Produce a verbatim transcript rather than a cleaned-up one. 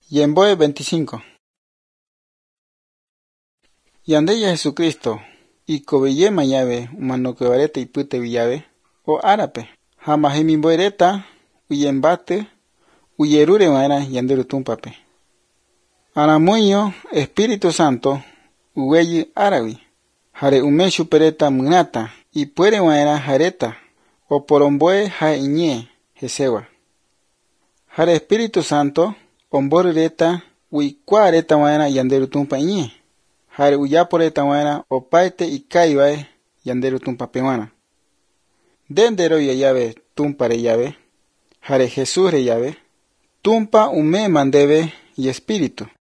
Yemboe veinticinco. Yandeya Jesucristo, y kobe mayabe, umano que varete y pute villabe, o árape, jama jemimboereta, uyembate, uyerure maera yanderu tumpape. Aramuño, Espíritu Santo, uweyi arawi, jare umeshu pereta munata, y puere maera jareta, o poromboe ja iñe, jesewa. Jare Espíritu Santo, omborureta, uikuareta maera yanderu tumpa iñe. Jare uyaporeta maera opaite ikaibae yanderu tumpa pewana. Dendero yayabe tumpa reyabe, jare Jesús reyabe, tumpa ume mandebe y espíritu.